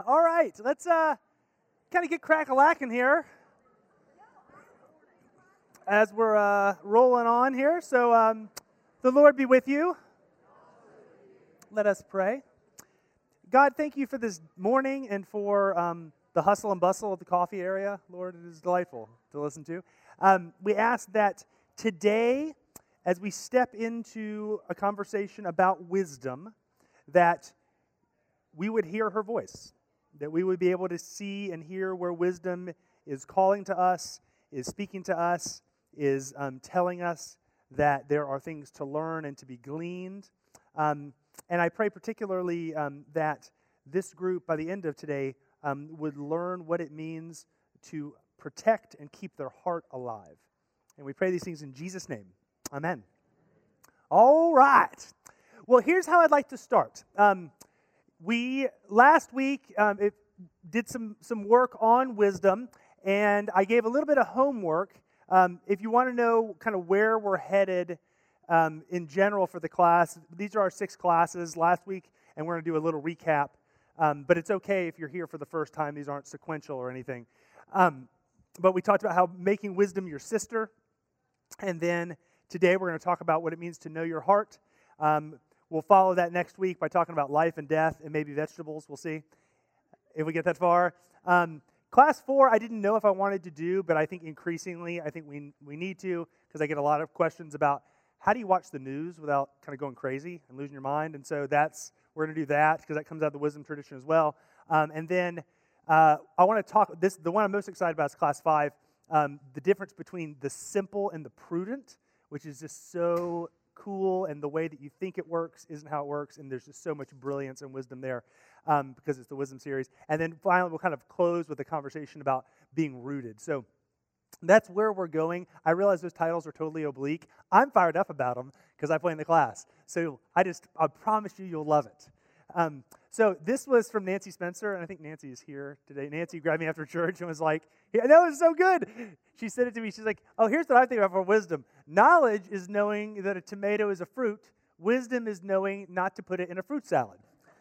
All right, let's kind of get crack-a-lacking here as we're rolling on here. So the Lord be with you. Let us pray. God, thank you for this morning and for the hustle and bustle of the coffee area. Lord, it is delightful to listen to. We ask that today, as we step into a conversation about wisdom, that we would hear her voice, that we would be able to see and hear where wisdom is calling to us, is speaking to us, is telling us that there are things to learn and to be gleaned. And I pray particularly that this group, by the end of today, would learn what it means to protect and keep their heart alive. And we pray these things in Jesus' name. Amen. All right. Well, here's how I'd like to start. We, last week, did some work on wisdom, and I gave a little bit of homework. If you want to know kind of where we're headed in general for the class, these are our 6 classes last week, and we're going to do a little recap. But it's okay if you're here for the first time. These aren't sequential or anything. But we talked about how making wisdom your sister, and then today we're going to talk about what it means to know your heart. We'll follow that next week by talking about life and death and maybe vegetables. We'll see if we get that far. Class 4, I didn't know if I wanted to do, but I think increasingly, I think we need to, because I get a lot of questions about how do you watch the news without kind of going crazy and losing your mind. And so we're going to do that because that comes out of the wisdom tradition as well. And then I want to talk, the one I'm most excited about is Class 5, the difference between the simple and the prudent, which is just so cool, and the way that you think it works isn't how it works, and there's just so much brilliance and wisdom there because it's the wisdom series. And then finally, we'll kind of close with a conversation about being rooted. So that's where we're going. I realize those titles are totally oblique. I'm fired up about them because I play in the class. So I promise you'll love it. So this was from Nancy Spencer, and I think Nancy is here today. Nancy grabbed me after church and was like, "Yeah, that was so good." She said it to me. She's like, "Oh, here's what I think about for wisdom. Knowledge is knowing that a tomato is a fruit. Wisdom is knowing not to put it in a fruit salad."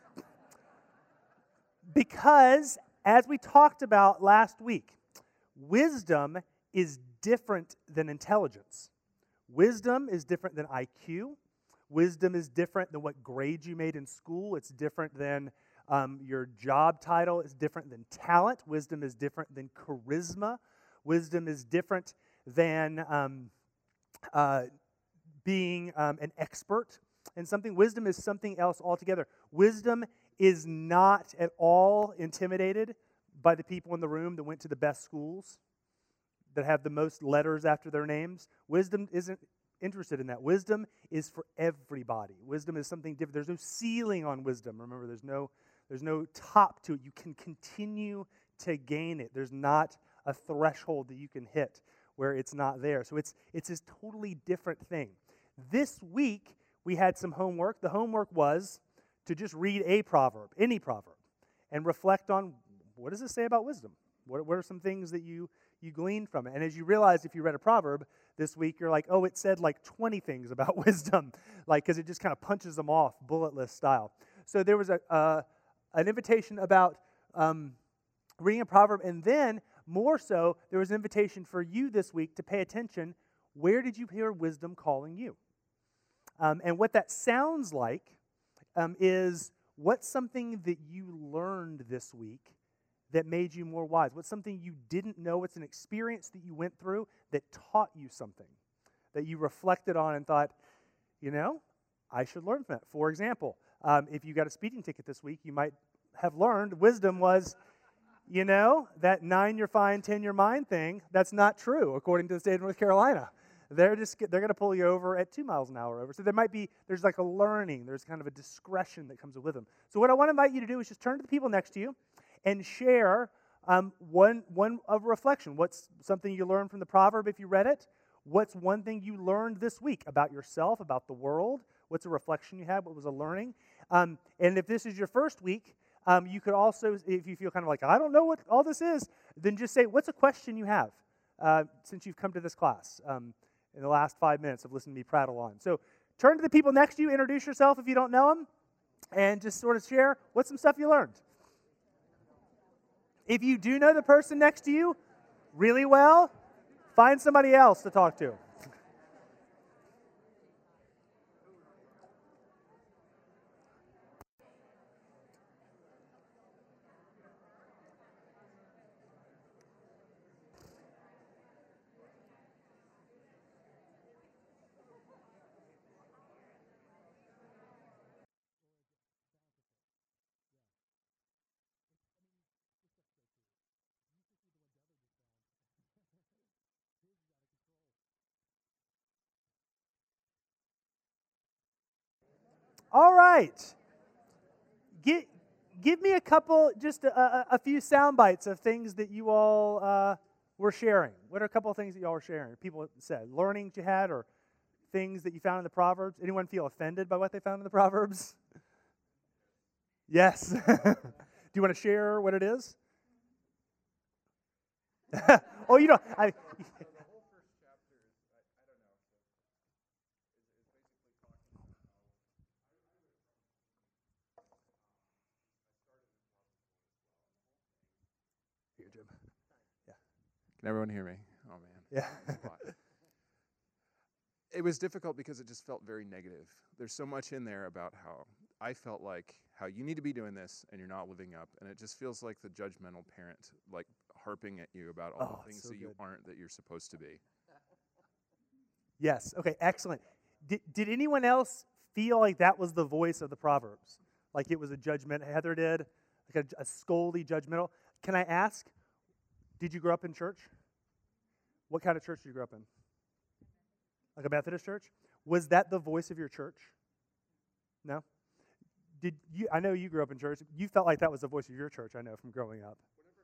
Because, as we talked about last week, wisdom is different than intelligence. Wisdom is different than IQ. Wisdom is different than what grades you made in school. It's different than your job title. It's different than talent. Wisdom is different than charisma. Wisdom is different than being an expert in something. Wisdom is something else altogether. Wisdom is not at all intimidated by the people in the room that went to the best schools, that have the most letters after their names. Wisdom isn't interested in that. Wisdom is for everybody. Wisdom is something different. There's no ceiling on wisdom. Remember, there's no top to it. You can continue to gain it. There's not a threshold that you can hit where it's not there. So it's this totally different thing. This week, we had some homework. The homework was to just read a proverb, any proverb, and reflect on what does it say about wisdom? What are some things that you gleaned from it? And as you realize, if you read a proverb this week, you're like, oh, it said like 20 things about wisdom, because it just kind of punches them off, bullet list style. So there was an invitation about reading a proverb, and then more so, there was an invitation for you this week to pay attention. Where did you hear wisdom calling you? And what that sounds like is, what's something that you learned this week that made you more wise? What's something you didn't know? What's an experience that you went through that taught you something, that you reflected on and thought, I should learn from that? For example, if you got a speeding ticket this week, you might have learned wisdom was, that 9 you're fine, 10 you're mine thing, that's not true, according to the state of North Carolina. They're going to pull you over at 2 miles an hour over. So there's like a learning, there's kind of a discretion that comes with them. So what I want to invite you to do is just turn to the people next to you and share one of reflection. What's something you learned from the proverb if you read it? What's one thing you learned this week about yourself, about the world? What's a reflection you had? What was a learning? And if this is your first week, you could also, if you feel kind of like, I don't know what all this is, then just say, what's a question you have since you've come to this class in the last 5 minutes of listening to me prattle on? So turn to the people next to you, introduce yourself if you don't know them, and just sort of share what's some stuff you learned. If you do know the person next to you really well, find somebody else to talk to. All right. Give me a couple, just a few sound bites of things that you all were sharing. What are a couple of things that y'all were sharing? People said learnings you had, or things that you found in the Proverbs. Anyone feel offended by what they found in the Proverbs? Yes. Do you want to share what it is? Oh, you know, Here, Jim. Yeah. Can everyone hear me? Oh, man. Yeah. It was difficult because it just felt very negative. There's so much in there about how I felt like how you need to be doing this and you're not living up. And it just feels like the judgmental parent, like harping at you about all the things so that you good. aren't that you're supposed to be. Yes. Okay, excellent. Did anyone else feel like that was the voice of the Proverbs? Like it was a judgment? Heather did? Like a scoldy judgmental? Can I ask, did you grow up in church? What kind of church did you grow up in? Like a Methodist church? Was that the voice of your church? No? Did you? I know you grew up in church. You felt like that was the voice of your church, I know, from growing up.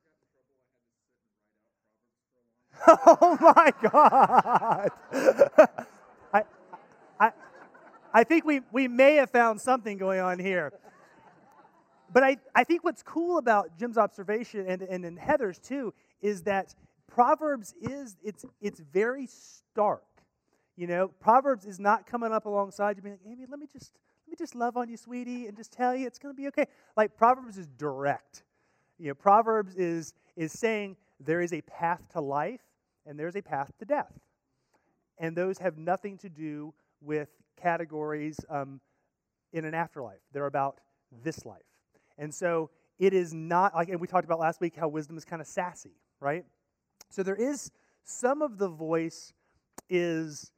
Oh my God! I, I, I think we may have found something going on here. But I think what's cool about Jim's observation and in Heather's too is that Proverbs it's very stark. You know, Proverbs is not coming up alongside you being like, Amy, let me just love on you, sweetie, and just tell you it's going to be okay. Like Proverbs is direct. You know, Proverbs is saying there is a path to life and there's a path to death. And those have nothing to do with categories in an afterlife. They're about this life. And so it is not like, and we talked about last week how wisdom is kind of sassy, right? So there is some of the voice is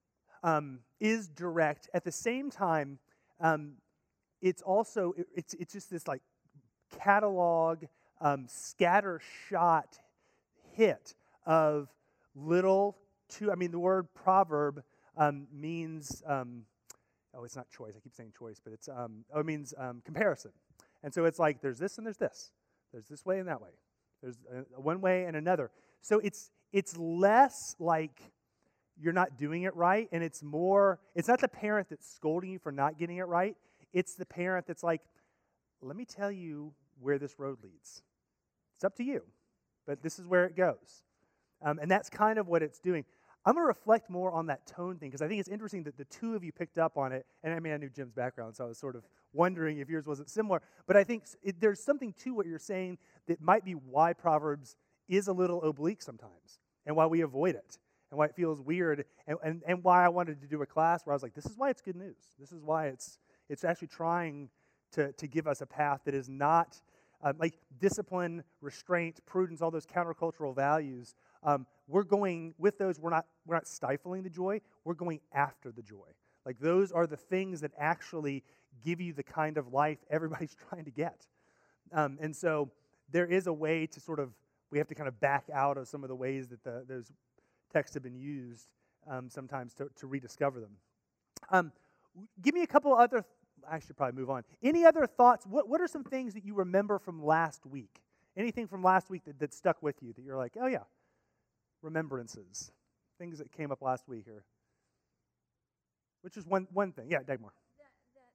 direct. At the same time, it's also it's just this like catalog, scattershot hit of little to. I mean, the word proverb means it's not choice. I keep saying choice, but it means comparison. And so it's like there's this and there's this. There's this way and that way. There's one way and another. So it's less like you're not doing it right, and it's more, it's not the parent that's scolding you for not getting it right. It's the parent that's like, let me tell you where this road leads. It's up to you, but this is where it goes. And that's kind of what it's doing. I'm going to reflect more on that tone thing, because I think it's interesting that the two of you picked up on it. And I mean, I knew Jim's background, so I was sort of wondering if yours wasn't similar. But I think there's something to what you're saying that might be why Proverbs is a little oblique sometimes, and why we avoid it, and why it feels weird, and why I wanted to do a class where I was like, this is why it's good news. This is why it's actually trying to give us a path that is not like discipline, restraint, prudence, all those countercultural values. We're going with those. We're not stifling the joy. We're going after the joy. Like those are the things that actually give you the kind of life everybody's trying to get. And so there is a way to sort of, we have to kind of back out of some of the ways that those texts have been used sometimes to rediscover them. Give me a couple other. I should probably move on. Any other thoughts? What are some things that you remember from last week? Anything from last week that stuck with you that you're like, oh yeah, remembrances, things that came up last week, or which is one thing. Yeah, Dagmar. That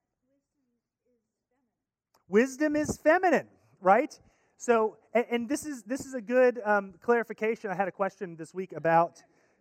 wisdom is feminine, right? So, and this is a good clarification. I had a question this week about,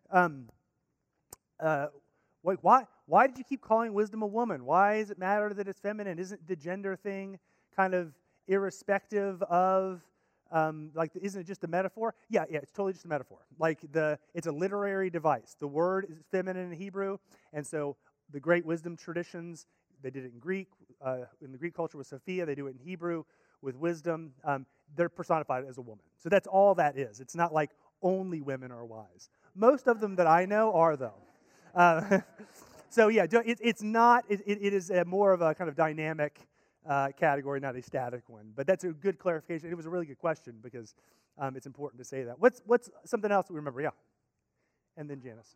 why did you keep calling wisdom a woman? Why does it matter that it's feminine? Isn't the gender thing kind of irrespective of Like, isn't it just a metaphor? Yeah, it's totally just a metaphor. Like, it's a literary device. The word is feminine in Hebrew, and so the great wisdom traditions, they did it in Greek. In the Greek culture with Sophia, they do it in Hebrew with wisdom. They're personified as a woman. So that's all that is. It's not like only women are wise. Most of them that I know are, though. So yeah, it's not. It is more of a kind of dynamic category, not a static one. But that's a good clarification. It was a really good question because it's important to say that. What's something else that we remember? Yeah, and then Janice.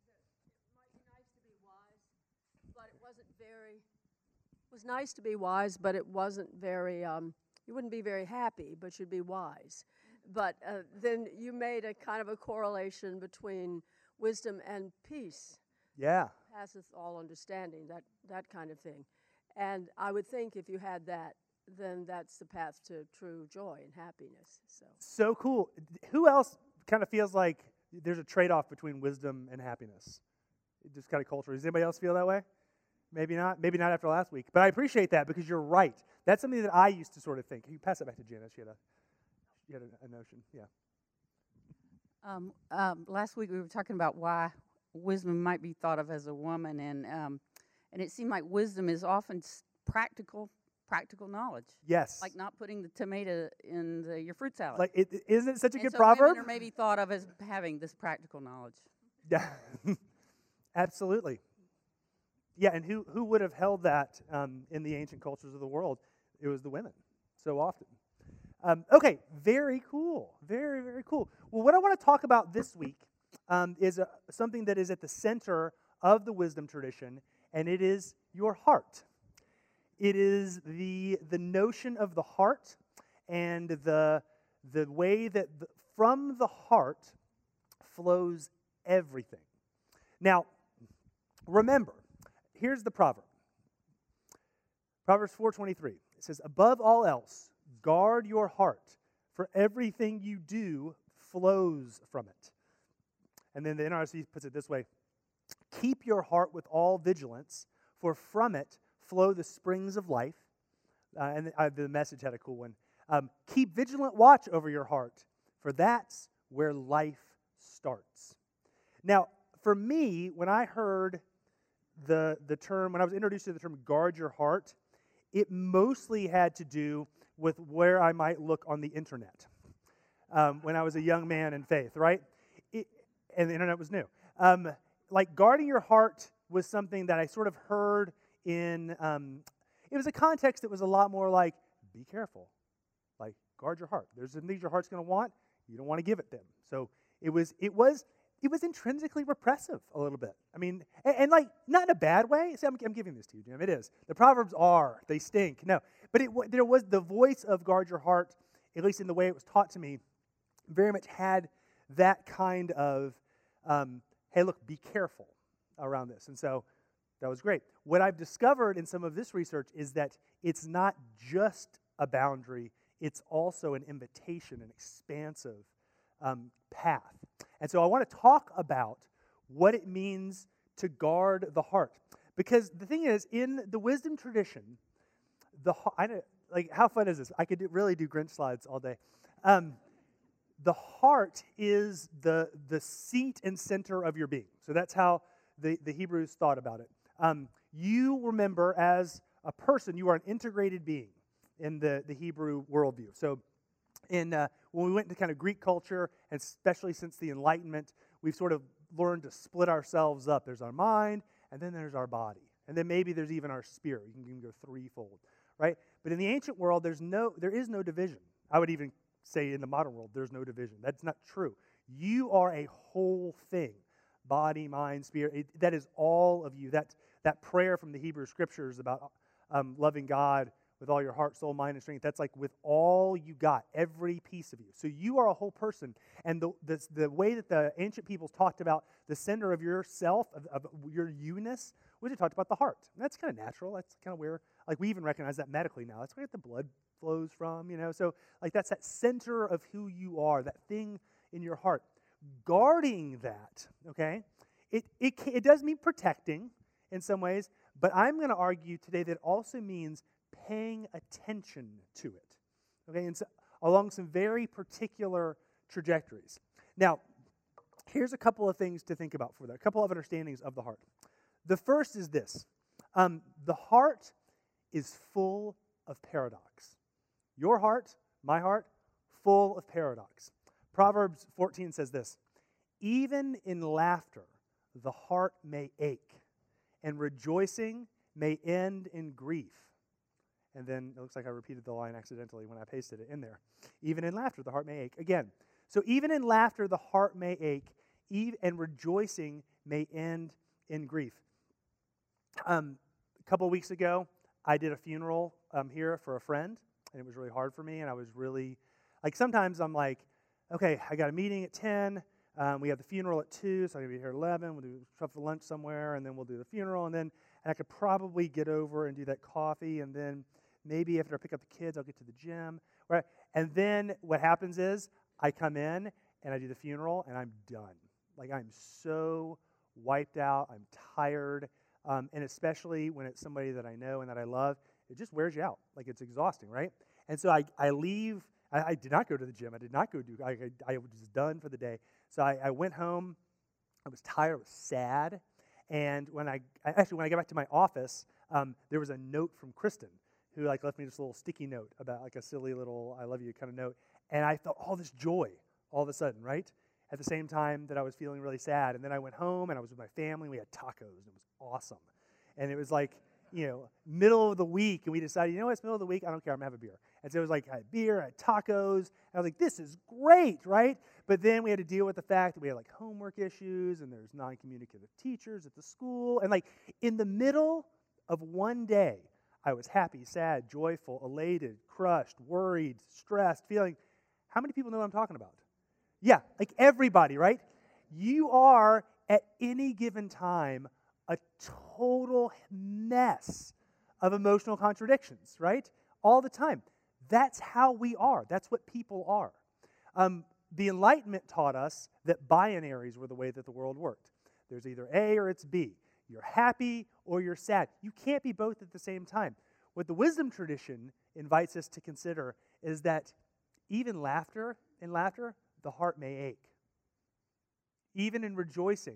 It was nice to be wise, but it wasn't very. You wouldn't be very happy, but you'd be wise. But then you made a kind of a correlation between wisdom and peace. Yeah. Passeth all understanding, that kind of thing. And I would think if you had that, then that's the path to true joy and happiness. So cool. Who else kind of feels like there's a trade-off between wisdom and happiness? Just kind of culture. Does anybody else feel that way? Maybe not. Maybe not after last week. But I appreciate that because you're right. That's something that I used to sort of think. You pass it back to Janice. You had a notion. Yeah. Last week we were talking about why wisdom might be thought of as a woman, and it seemed like wisdom is often practical knowledge. Yes. Like not putting the tomato in your fruit salad. Like, isn't it such a good so proverb? Women are maybe thought of as having this practical knowledge. Yeah. Absolutely. Yeah, and who would have held that in the ancient cultures of the world? It was the women, so often. Okay, very cool. Very, very cool. Well, what I want to talk about this week is something that is at the center of the wisdom tradition, and it is your heart. It is the notion of the heart and the way that from the heart flows everything. Now, remember, here's the proverb. Proverbs 4:23. It says, "Above all else, guard your heart, for everything you do flows from it." And then the NRSV puts it this way, "Keep your heart with all vigilance, for from it flow the springs of life." And the Message had a cool one. "Keep vigilant watch over your heart, for that's where life starts." Now, for me, when I heard the term, when I was introduced to the term guard your heart, it mostly had to do with where I might look on the internet when I was a young man in faith, right? And the internet was new. Like guarding your heart was something that I sort of heard in, it was a context that was a lot more like, be careful, like guard your heart. There's some things your heart's going to want, you don't want to give it them. So it was intrinsically repressive a little bit. I mean, and like, not in a bad way. See, I'm giving this to you, Jim. It is. The Proverbs they stink. No. But there was the voice of guard your heart, at least in the way it was taught to me, very much had that kind of, hey, look, be careful around this. And so that was great. What I've discovered in some of this research is that it's not just a boundary, it's also an invitation, an expansive path. And so I want to talk about what it means to guard the heart. Because the thing is, in the wisdom tradition, how fun is this? I could really do Grinch slides all day. The heart is the seat and center of your being. So that's how the Hebrews thought about it. You remember, as a person, you are an integrated being in the Hebrew worldview. So when we went into kind of Greek culture, and especially since the Enlightenment, we've sort of learned to split ourselves up. There's our mind, and then there's our body. And then maybe there's even our spirit. You can even go threefold, right? But in the ancient world, there is no division. I would even say in the modern world, there's no division. That's not true. You are a whole thing. Body, mind, spirit. That is all of you. That prayer from the Hebrew Scriptures about loving God with all your heart, soul, mind, and strength. That's like with all you got, every piece of you. So you are a whole person. And the way that the ancient peoples talked about the center of yourself, of your you-ness, was they talked about the heart. And that's kind of natural. That's kind of where, like, we even recognize that medically now. That's where the blood flows from, So, like, that's that center of who you are, that thing in your heart. Guarding that, okay, it does mean protecting in some ways, but I'm going to argue today that it also means paying attention to it. Okay, and so along some very particular trajectories. Now, here's a couple of things to think about for that, a couple of understandings of the heart. The first is this. The heart is full of paradox. Your heart, my heart, full of paradox. Proverbs 14 says this, even in laughter, the heart may ache, and rejoicing may end in grief. And then it looks like I repeated the line accidentally when I pasted it in there. Even in laughter, the heart may ache. Again, so even in laughter, the heart may ache, and rejoicing may end in grief. A couple of weeks ago, I did a funeral here for a friend, and it was really hard for me, and I was really, like sometimes I'm like, okay, I got a meeting at 10, we have the funeral at 2, so I'm going to be here at 11, we'll do stuff for lunch somewhere, and then we'll do the funeral, and I could probably get over and do that coffee, and then maybe after I pick up the kids, I'll get to the gym, right? And then what happens is I come in, and I do the funeral, and I'm done. Like I'm so wiped out, I'm tired, and especially when it's somebody that I know and that I love, it just wears you out. Like it's exhausting, right? And so I leave. I did not go to the gym. I did not go do. I was just done for the day. So I went home. I was tired. I was sad. And when I got back to my office, there was a note from Kristen who like left me this little sticky note about like a silly little "I love you" kind of note. And I felt all this joy all of a sudden, right? At the same time that I was feeling really sad. And then I went home and I was with my family. We had tacos. It was awesome. And it was like, middle of the week, and we decided, it's middle of the week, I don't care, I'm going to have a beer. And so it was like, I had beer, I had tacos, and I was like, this is great, right? But then we had to deal with the fact that we had like homework issues, and there's non-communicative teachers at the school, and like in the middle of one day, I was happy, sad, joyful, elated, crushed, worried, stressed, feeling. How many people know what I'm talking about? Yeah, like everybody, right? You are, at any given time, a total mess of emotional contradictions, right? All the time. That's how we are. That's what people are. The Enlightenment taught us that binaries were the way that the world worked. There's either A or it's B. You're happy or you're sad. You can't be both at the same time. What the wisdom tradition invites us to consider is that even in laughter, the heart may ache. Even rejoicing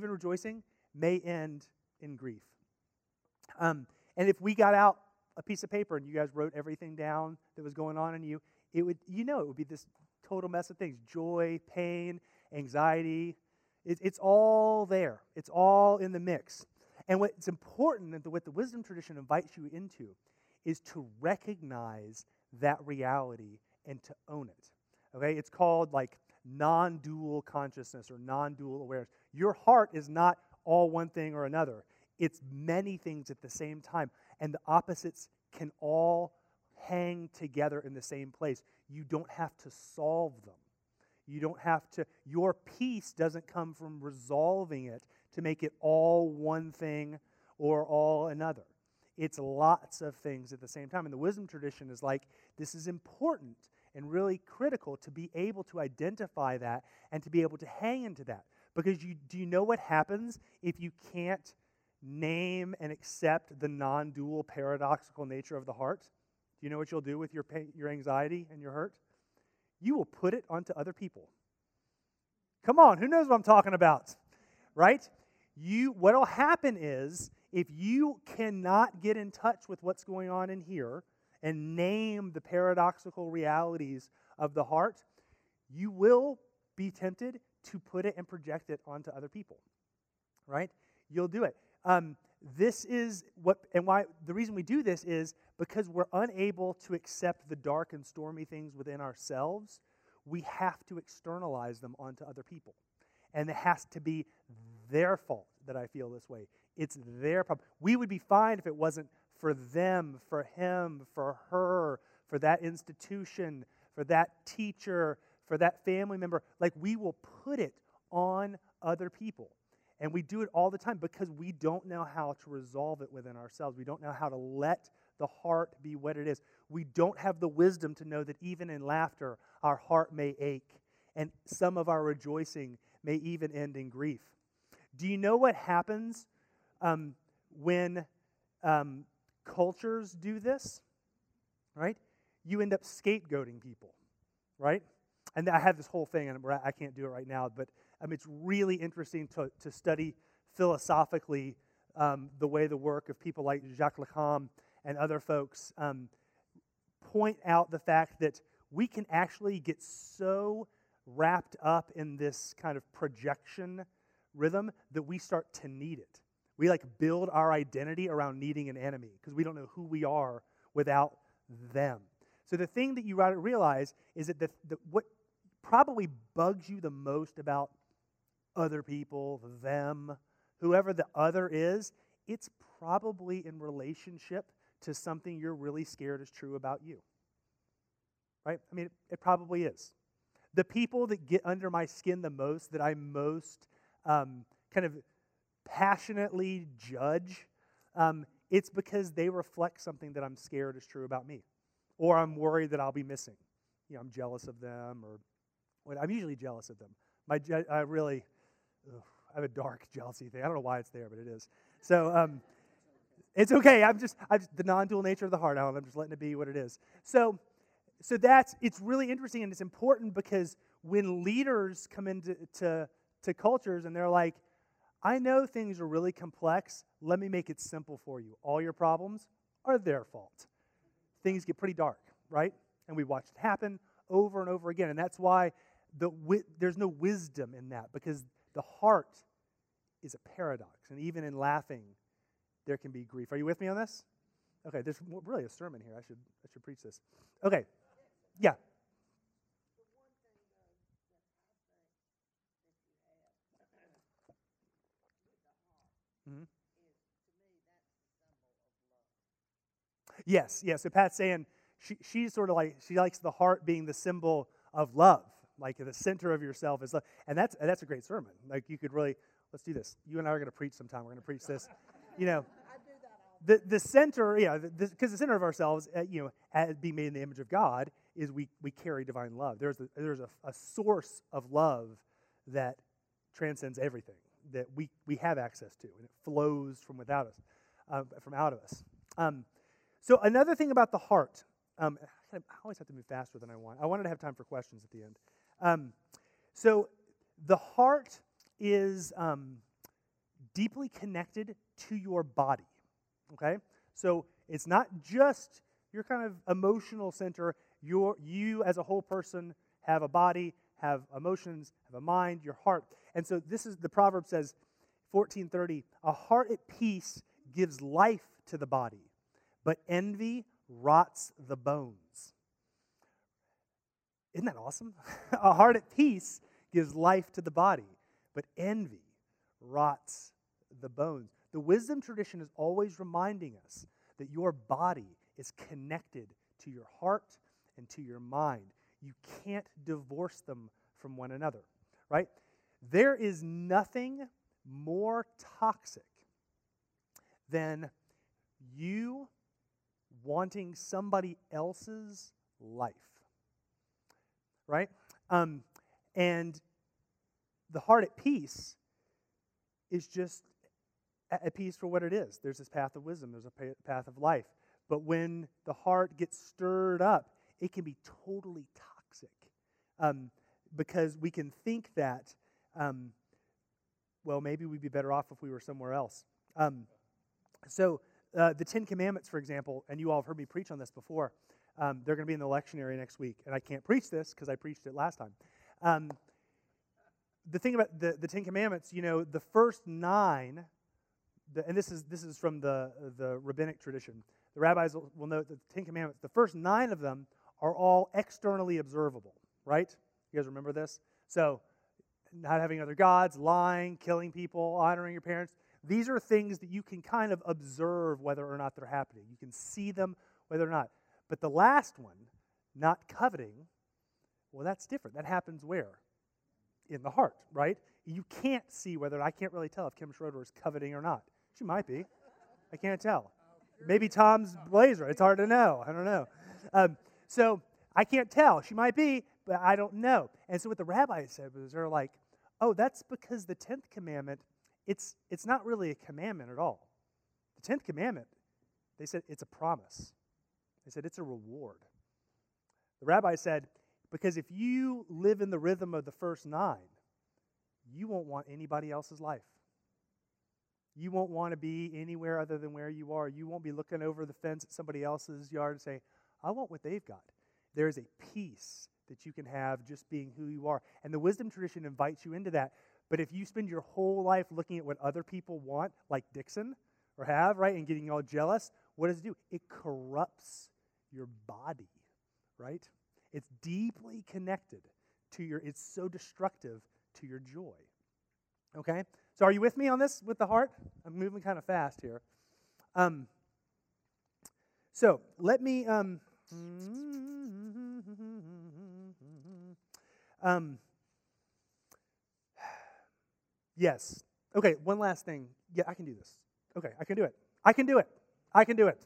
may end in grief. And if we got out a piece of paper and you guys wrote everything down that was going on in you, it would be this total mess of things. Joy, pain, anxiety. It's all there. It's all in the mix. And what's important, and what the wisdom tradition invites you into, is to recognize that reality and to own it. Okay? It's called like non-dual consciousness or non-dual awareness. Your heart is not all one thing or another. It's many things at the same time. And the opposites can all hang together in the same place. You don't have to solve them. Your peace doesn't come from resolving it to make it all one thing or all another. It's lots of things at the same time. And the wisdom tradition is like, this is important and really critical to be able to identify that and to be able to hang into that. Because do you know what happens if you can't name and accept the non-dual paradoxical nature of the heart? Do you know what you'll do with your pain, your anxiety and your hurt? You will put it onto other people. Come on, who knows what I'm talking about? Right? What'll happen is, if you cannot get in touch with what's going on in here and name the paradoxical realities of the heart, you will be tempted to put it and project it onto other people. Right? You'll do it. This is why the reason we do this is because we're unable to accept the dark and stormy things within ourselves. We have to externalize them onto other people. And it has to be their fault that I feel this way. It's their problem. We would be fine if it wasn't for them, for him, for her, for that institution, for that teacher, for that family member. Like, we will put it on other people. And we do it all the time because we don't know how to resolve it within ourselves. We don't know how to let the heart be what it is. We don't have the wisdom to know that even in laughter, our heart may ache, and some of our rejoicing may even end in grief. Do you know what happens when cultures do this? Right? You end up scapegoating people. right? And I have this whole thing, and I can't do it right now, but it's really interesting to study philosophically the way the work of people like Jacques Lacan and other folks point out the fact that we can actually get so wrapped up in this kind of projection rhythm that we start to need it. We like build our identity around needing an enemy because we don't know who we are without them. So the thing that you realize is that what probably bugs you the most about other people, them, whoever the other is, it's probably in relationship to something you're really scared is true about you. Right? I mean, it probably is. The people that get under my skin the most, that I most kind of passionately judge, it's because they reflect something that I'm scared is true about me. Or I'm worried that I'll be missing. I'm jealous of them, or I'm usually jealous of them. I have a dark jealousy thing. I don't know why it's there, but it is. So it's okay. I'm just the non-dual nature of the heart, Alan. I'm just letting it be what it is. So it's really interesting, and it's important because when leaders come into cultures and they're like, I know things are really complex. Let me make it simple for you. All your problems are their fault. Things get pretty dark, right? And we watch it happen over and over again. And that's why there's no wisdom in that, because the heart is a paradox. And even in laughing, there can be grief. Are you with me on this? Okay, there's really a sermon here. I should preach this. Okay, yeah. Mm-hmm. Yes. So Pat's saying she's sort of like, she likes the heart being the symbol of love, like the center of yourself is love. And that's a great sermon. Like you could really, let's do this. You and I are going to preach sometime. We're going to preach this. The center, because the center of ourselves, as being made in the image of God, is we carry divine love. There's a source of love that transcends everything that we have access to, and it flows from without us, from out of us. So another thing about the heart, I always have to move faster than I want. I wanted to have time for questions at the end. So the heart is deeply connected to your body. Okay, so it's not just your kind of emotional center. You as a whole person have a body, have emotions, have a mind, your heart. And so this is the proverb says, 14:30, a heart at peace gives life to the body, but envy rots the bones. Isn't that awesome? A heart at peace gives life to the body, but envy rots the bones. The wisdom tradition is always reminding us that your body is connected to your heart and to your mind. You can't divorce them from one another, right? There is nothing more toxic than you wanting somebody else's life, right? And the heart at peace is just at peace for what it is. There's this path of wisdom. There's a path of life. But when the heart gets stirred up, it can be totally toxic because we can think that, maybe we'd be better off if we were somewhere else. So the Ten Commandments, for example, and you all have heard me preach on this before, they're going to be in the lectionary next week. And I can't preach this because I preached it last time. The thing about the Ten Commandments, the first 9... and this is from the rabbinic tradition. The rabbis will note that the Ten Commandments, the first 9 of them are all externally observable, right? You guys remember this? So, not having other gods, lying, killing people, honoring your parents. These are things that you can kind of observe whether or not they're happening. You can see them whether or not. But the last one, not coveting, well, that's different. That happens where? In the heart, right? You can't see I can't really tell if Kim Schroeder is coveting or not. She might be. I can't tell. Maybe Tom's blazer. It's hard to know. I don't know. So I can't tell. She might be, but I don't know. And so what the rabbis said was they're like, oh, that's because the 10th commandment, it's not really a commandment at all. The 10th commandment, they said it's a promise. They said it's a reward. The rabbi said Because if you live in the rhythm of the first 9, you won't want anybody else's life. You won't want to be anywhere other than where you are. You won't be looking over the fence at somebody else's yard and say, I want what they've got. There is a peace that you can have just being who you are. And the wisdom tradition invites you into that. But if you spend your whole life looking at what other people want, like Dixon, or have, right, and getting all jealous, what does it do? It corrupts your body, right? It's deeply connected to it's so destructive to your joy. Okay? So are you with me on this with the heart? I'm moving kind of fast here. So let me, yes. Okay, one last thing. Yeah, I can do this. Okay, I can do it. I can do it. I can do it.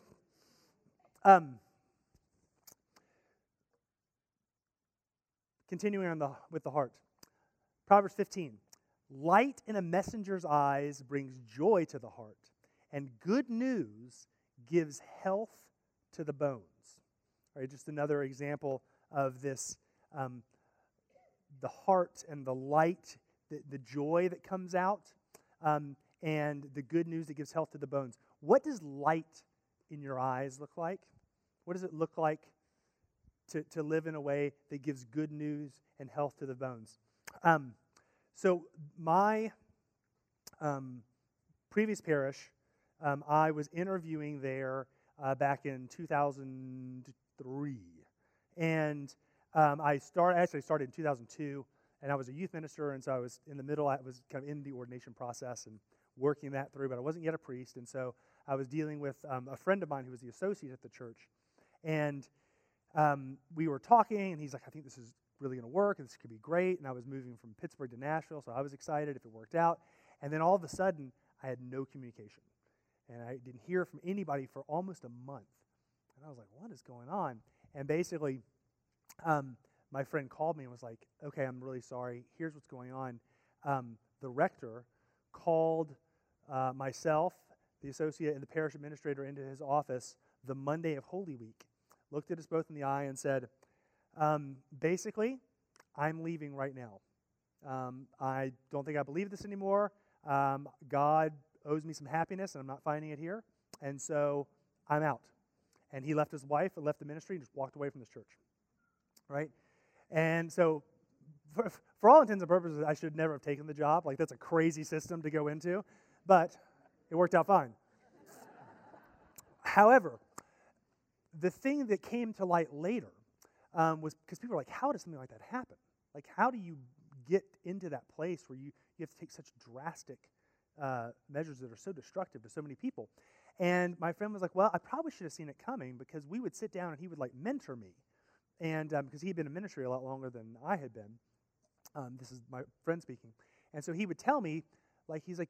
Continuing on with the heart. Proverbs 15. Light in a messenger's eyes brings joy to the heart, and good news gives health to the bones. All right, just another example of this, the heart and the light, the joy that comes out, and the good news that gives health to the bones. What does light in your eyes look like? What does it look like to live in a way that gives good news and health to the bones? So my previous parish, I was interviewing there back in 2003. And I started in 2002, and I was a youth minister, and so I was in the middle. I was kind of in the ordination process and working that through, but I wasn't yet a priest, and so I was dealing with a friend of mine who was the associate at the church. And we were talking, and he's like, I think this is really going to work, and this could be great. And I was moving from Pittsburgh to Nashville, so I was excited if it worked out. And then all of a sudden, I had no communication. And I didn't hear from anybody for almost a month. And I was like, what is going on? And basically, my friend called me and was like, okay, I'm really sorry. Here's what's going on. The rector called myself, the associate, and the parish administrator into his office the Monday of Holy Week, looked at us both in the eye and said, basically, I'm leaving right now. I don't think I believe this anymore. God owes me some happiness, and I'm not finding it here. And so I'm out. And he left his wife and left the ministry and just walked away from this church. Right? And so for all intents and purposes, I should never have taken the job. Like, that's a crazy system to go into. But it worked out fine. However, the thing that came to light later was because people were like, how does something like that happen? Like, how do you get into that place where you have to take such drastic measures that are so destructive to so many people? And my friend was like, well, I probably should have seen it coming, because we would sit down and he would like mentor me. And because he had been in ministry a lot longer than I had been. This is my friend speaking. And so he would tell me, like, he's like,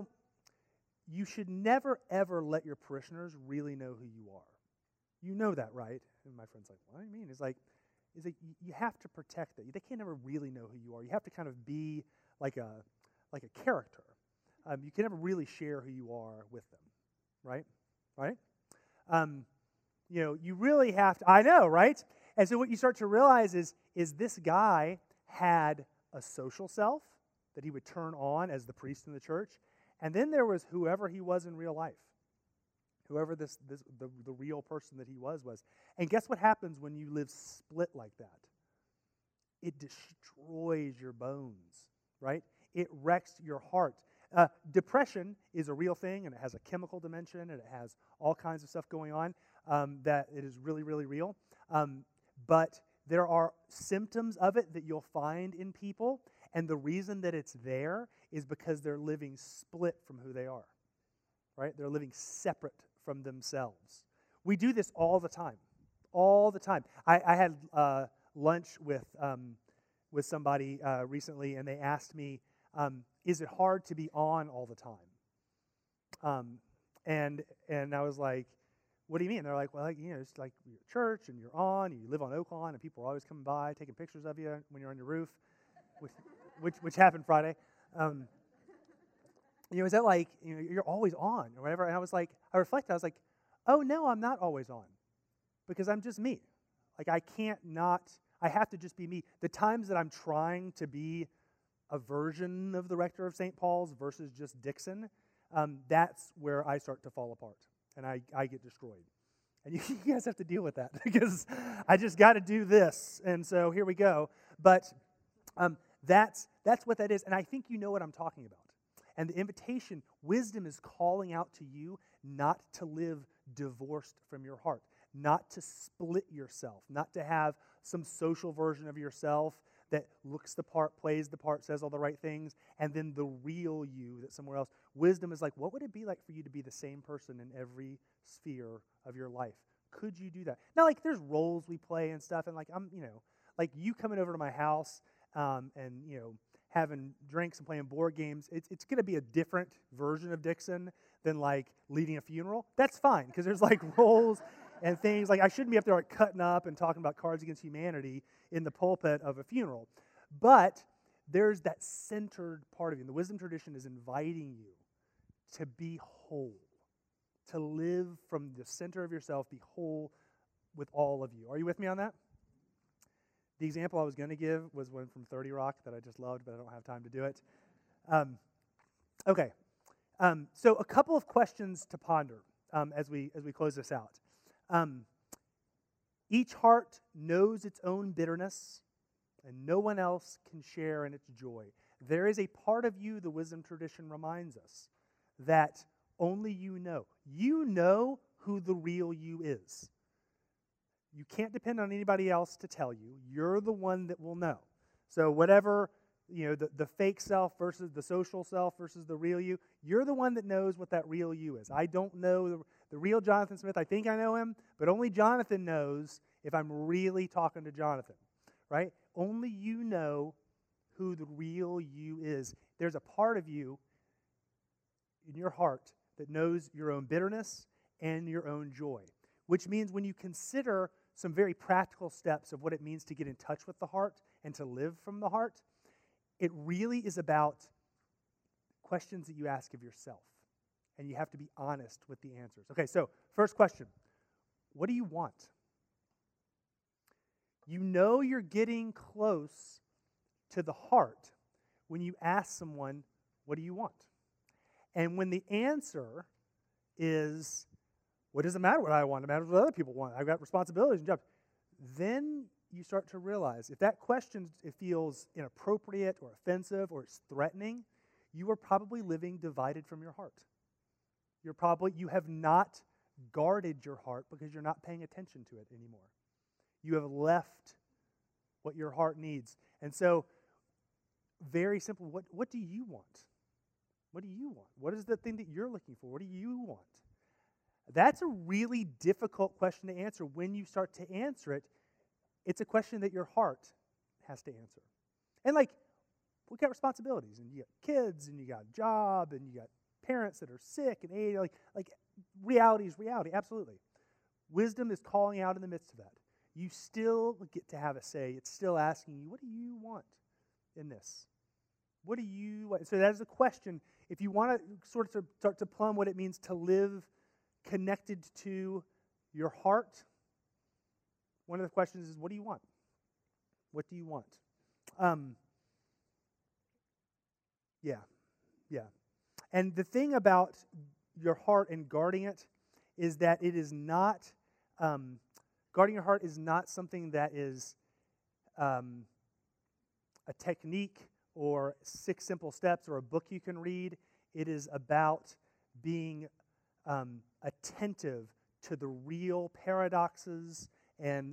you should never, ever let your parishioners really know who you are. You know that, right? And my friend's like, what do you mean? He's like, you have to protect that. They can't ever really know who you are. You have to kind of be like a character. You can never really share who you are with them, right? Right? You really have to. I know, right? And so what you start to realize is this guy had a social self that he would turn on as the priest in the church, and then there was whoever he was in real life. Whoever the real person that he was. And guess what happens when you live split like that? It destroys your bones, right? It wrecks your heart. Depression is a real thing, and it has a chemical dimension, and it has all kinds of stuff going on that it is really, really real. But there are symptoms of it that you'll find in people, and the reason that it's there is because they're living split from who they are, right? They're living separate from themselves. We do this all the time, all the time. I had lunch with somebody recently, and they asked me, is it hard to be on all the time? And I was like, what do you mean? They're like, well, it's like you're at church, and you're on, and you live on Oak Lawn, and people are always coming by, taking pictures of you when you're on your roof, which happened Friday. Is that like, you're always on or whatever? And I was like, I reflected, I was like, oh no, I'm not always on, because I'm just me. Like, I I have to just be me. The times that I'm trying to be a version of the rector of St. Paul's versus just Dixon, that's where I start to fall apart, and I get destroyed. And you guys have to deal with that because I just got to do this, and so here we go. But that's what that is, and I think you know what I'm talking about. And the invitation, wisdom is calling out to you not to live divorced from your heart, not to split yourself, not to have some social version of yourself that looks the part, plays the part, says all the right things, and then the real you that's somewhere else. Wisdom is like, what would it be like for you to be the same person in every sphere of your life? Could you do that? Now, like, there's roles we play and stuff, and like, like you coming over to my house and, having drinks and playing board games, it's going to be a different version of Dixon than, like, leading a funeral. That's fine, because there's, like, roles and things. Like, I shouldn't be up there, like, cutting up and talking about Cards Against Humanity in the pulpit of a funeral. But there's that centered part of you. And the wisdom tradition is inviting you to be whole, to live from the center of yourself, be whole with all of you. Are you with me on that? The example I was going to give was one from 30 Rock that I just loved, but I don't have time to do it. Okay. So a couple of questions to ponder as we close this out. Each heart knows its own bitterness, and no one else can share in its joy. There is a part of you, the wisdom tradition reminds us, that only you know. You know who the real you is. You can't depend on anybody else to tell you. You're the one that will know. So whatever, the fake self versus the social self versus the real you, you're the one that knows what that real you is. I don't know the real Jonathan Smith. I think I know him, but only Jonathan knows if I'm really talking to Jonathan, right? Only you know who the real you is. There's a part of you in your heart that knows your own bitterness and your own joy, which means when you consider some very practical steps of what it means to get in touch with the heart and to live from the heart, it really is about questions that you ask of yourself. And you have to be honest with the answers. Okay, so first question. What do you want? You know you're getting close to the heart when you ask someone, what do you want? And when the answer is, what does it matter what I want? It matters what other people want. I've got responsibilities and jobs. Then you start to realize if that question feels inappropriate or offensive or it's threatening, you are probably living divided from your heart. You have not guarded your heart because you're not paying attention to it anymore. You have left what your heart needs. And so, very simple, what do you want? What do you want? What is the thing that you're looking for? What do you want? That's a really difficult question to answer. When you start to answer it, it's a question that your heart has to answer. And we got responsibilities, and you got kids, and you got a job, and you got parents that are sick and aged. Like reality is reality, absolutely. Wisdom is calling out in the midst of that. You still get to have a say. It's still asking you, what do you want in this? What do you want? So that is a question. If you want to sort of start to plumb what it means to live connected to your heart, one of the questions is, what do you want? What do you want? Yeah. And the thing about your heart and guarding it is that it is not, guarding your heart is not something that is a technique or 6 simple steps or a book you can read. It is about being attentive to the real paradoxes and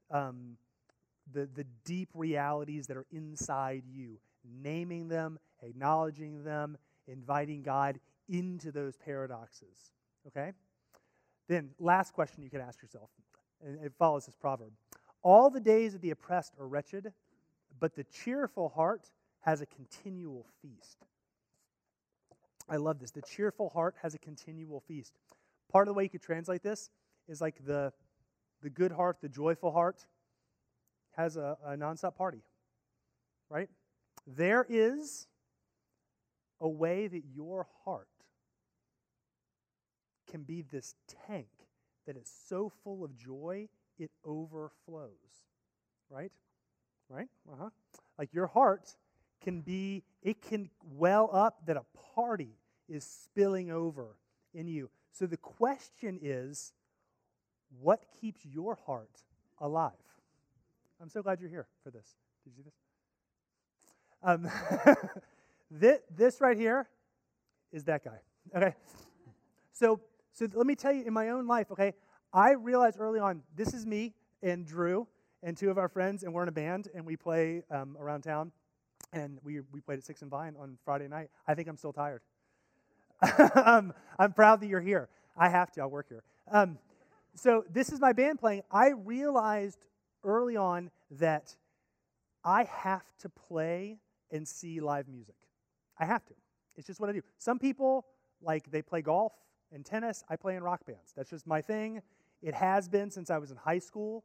the deep realities that are inside you, naming them, acknowledging them, inviting God into those paradoxes, okay? Then, last question you can ask yourself, and it follows this proverb. All the days of the oppressed are wretched, but the cheerful heart has a continual feast. I love this. The cheerful heart has a continual feast. Part of the way you could translate this is like the good heart, the joyful heart, has a nonstop party, right? There is a way that your heart can be this tank that is so full of joy, it overflows, right? right? Like your heart it can well up that a party is spilling over in you. So the question is, what keeps your heart alive? I'm so glad you're here for this. Did you see this? This right here is that guy. Okay. So let me tell you, in my own life, okay, I realized early on, this is me and Drew and two of our friends, and we're in a band, and we play around town, and we played at Six and Vine on Friday night. I think I'm still tired. I'm proud that you're here. I have to. I'll work here. So this is my band playing. I realized early on that I have to play and see live music. I have to. It's just what I do. Some people, like, they play golf and tennis. I play in rock bands. That's just my thing. It has been since I was in high school.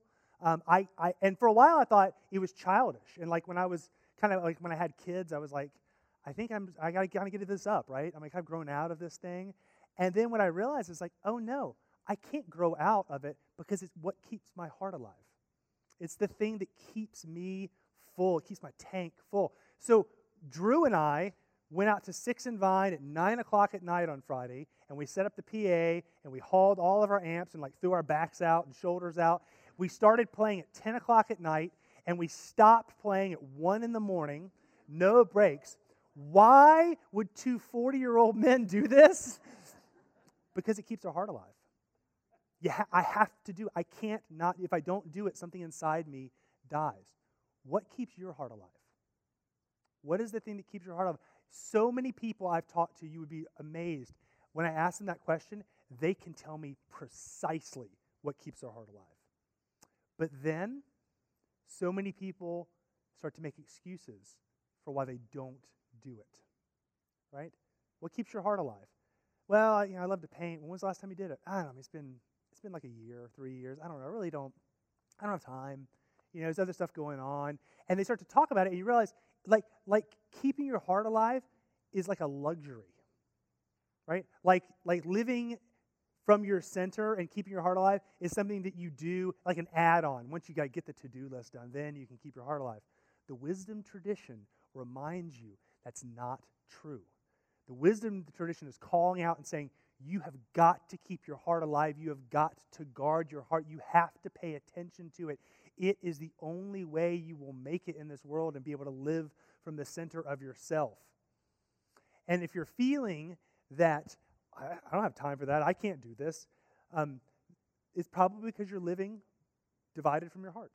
And for a while I thought it was childish. And like when I was kind of like when I had kids, I was like, I gotta kind of get this up, right? I'm like, I've grown out of this thing. And then what I realized is like, oh no, I can't grow out of it because it's what keeps my heart alive. It's the thing that keeps me full. It keeps my tank full. So Drew and I went out to Six and Vine at 9 o'clock at night on Friday, and we set up the PA, and we hauled all of our amps and like threw our backs out and shoulders out. We started playing at 10 o'clock at night, and we stopped playing at 1 in the morning, no breaks. Why would two 40-year-old men do this? Because it keeps our heart alive. Yeah, I have to do it. I can't not. If I don't do it, something inside me dies. What keeps your heart alive? What is the thing that keeps your heart alive? So many people I've talked to, you would be amazed. When I ask them that question, they can tell me precisely what keeps their heart alive. But then, so many people start to make excuses for why they don't do it. Right? What keeps your heart alive? Well, I love to paint. When was the last time you did it? I don't know. It's been like a year, 3 years. I don't know. I don't have time. There's other stuff going on. And they start to talk about it, and you realize, like keeping your heart alive is like a luxury, right? Like living from your center and keeping your heart alive is something that you do like an add-on. Once you get the to-do list done, then you can keep your heart alive. The wisdom tradition reminds you that's not true. The wisdom tradition is calling out and saying, you have got to keep your heart alive. You have got to guard your heart. You have to pay attention to it. It is the only way you will make it in this world and be able to live from the center of yourself. And if you're feeling that, I don't have time for that, I can't do this, it's probably because you're living divided from your heart.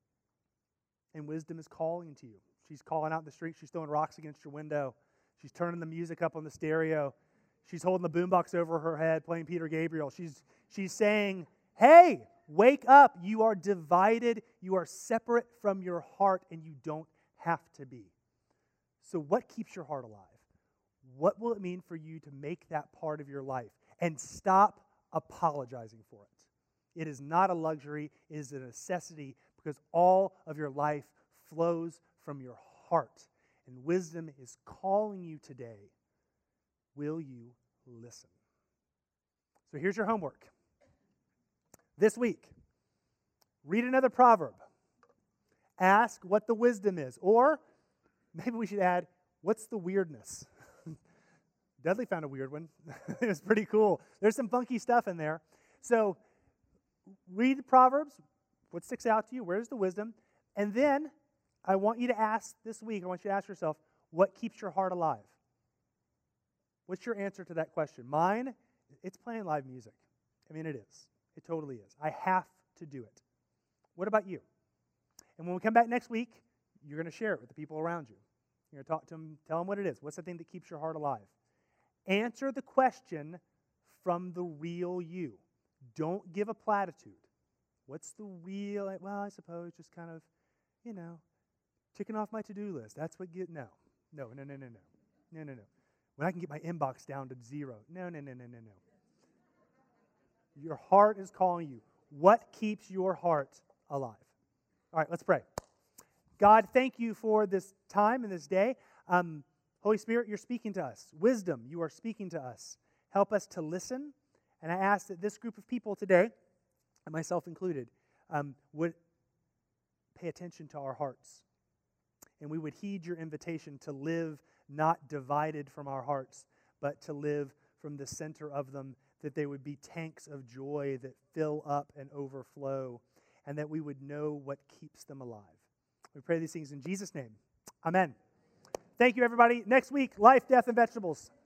And wisdom is calling to you. She's calling out in the street. She's throwing rocks against your window. She's turning the music up on the stereo. She's holding the boombox over her head, playing Peter Gabriel. She's saying, hey, wake up. You are divided. You are separate from your heart, and you don't have to be. So what keeps your heart alive? What will it mean for you to make that part of your life? And stop apologizing for it. It is not a luxury. It is a necessity because all of your life flows from your heart. And wisdom is calling you today. Will you listen? So here's your homework. This week, read another proverb. Ask what the wisdom is. Or maybe we should add, what's the weirdness? Dudley found a weird one. It was pretty cool. There's some funky stuff in there. So read the Proverbs. What sticks out to you? Where's the wisdom? And then I want you to ask this week, I want you to ask yourself, what keeps your heart alive? What's your answer to that question? Mine, it's playing live music. I mean, it is. It totally is. I have to do it. What about you? And when we come back next week, you're going to share it with the people around you. You're going to talk to them, tell them what it is. What's the thing that keeps your heart alive? Answer the question from the real you. Don't give a platitude. What's the real, well, I suppose just kind of, ticking off my to-do list. That's what No. When I can get my inbox down to 0. No. Your heart is calling you. What keeps your heart alive? All right, let's pray. God, thank you for this time and this day. Holy Spirit, you're speaking to us. Wisdom, you are speaking to us. Help us to listen. And I ask that this group of people today, and myself included, would pay attention to our hearts and we would heed your invitation to live not divided from our hearts, but to live from the center of them, that they would be tanks of joy that fill up and overflow, and that we would know what keeps them alive. We pray these things in Jesus' name. Amen. Thank you, everybody. Next week, life, death, and vegetables.